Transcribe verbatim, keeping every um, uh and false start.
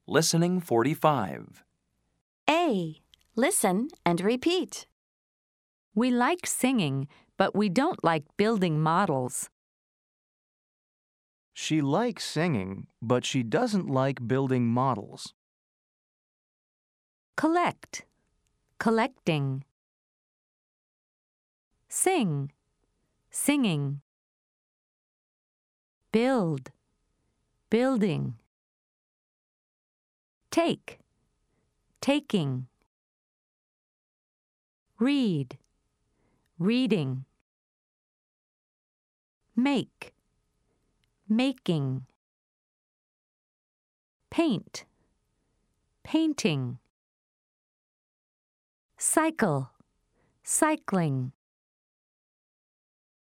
Listening forty-five. A. Listen and repeat. We like singing, but we don't like building models. She likes singing, but she doesn't like building models. Collect, collecting. Sing, singing. Build, building. Take, taking. Read, reading. Make, making. Paint, painting. Cycle, cycling.